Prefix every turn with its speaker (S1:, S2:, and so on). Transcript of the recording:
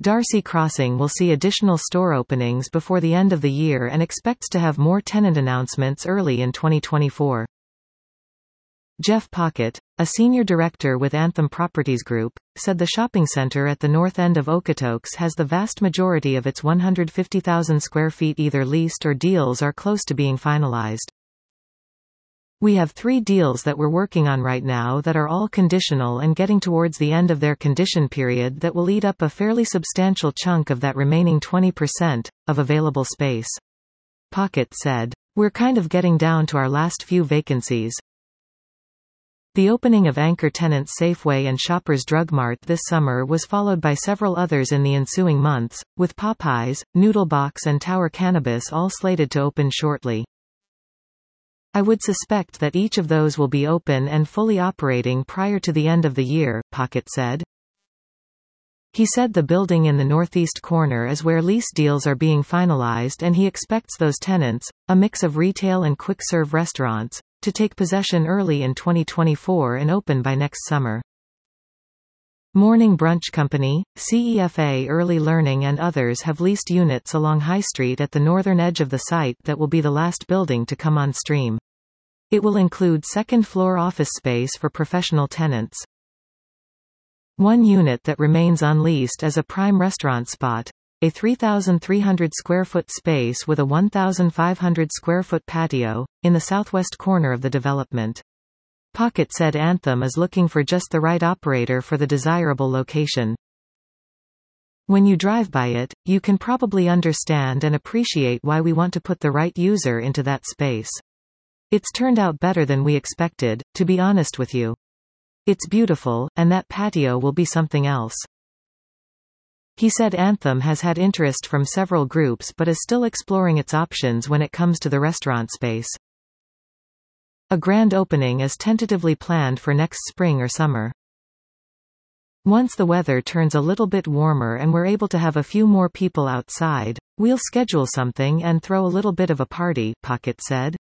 S1: Darcy Crossing will see additional store openings before the end of the year and expects to have more tenant announcements early in 2024. Jeff Pocket, a senior director with Anthem Properties Group, said the shopping center at the north end of Okotoks has the vast majority of its 150,000 square feet either leased or deals are close to being finalized. We have 3 deals that we're working on right now that are all conditional and getting towards the end of their condition period that will eat up a fairly substantial chunk of that remaining 20% of available space. Pocket said, "We're kind of getting down to our last few vacancies." The opening of anchor tenants Safeway and Shoppers Drug Mart this summer was followed by several others in the ensuing months, with Popeyes, Noodlebox and Tower Cannabis all slated to open shortly. "I would suspect that each of those will be open and fully operating prior to the end of the year," Pocket said. He said the building in the northeast corner is where lease deals are being finalized and he expects those tenants, a mix of retail and quick-serve restaurants, to take possession early in 2024 and open by next summer. Morning Brunch Company, CEFA Early Learning and others have leased units along High Street at the northern edge of the site that will be the last building to come on stream. It will include second-floor office space for professional tenants. One unit that remains unleased is a prime restaurant spot, a 3,300 square foot space with a 1,500 square foot patio, in the southwest corner of the development. Pocket said Anthem is looking for just the right operator for the desirable location. "When you drive by it, you can probably understand and appreciate why we want to put the right user into that space. It's turned out better than we expected, to be honest with you. It's beautiful, and that patio will be something else." He said Anthem has had interest from several groups but is still exploring its options when it comes to the restaurant space. A grand opening is tentatively planned for next spring or summer. "Once the weather turns a little bit warmer and we're able to have a few more people outside, we'll schedule something and throw a little bit of a party," Pocket said.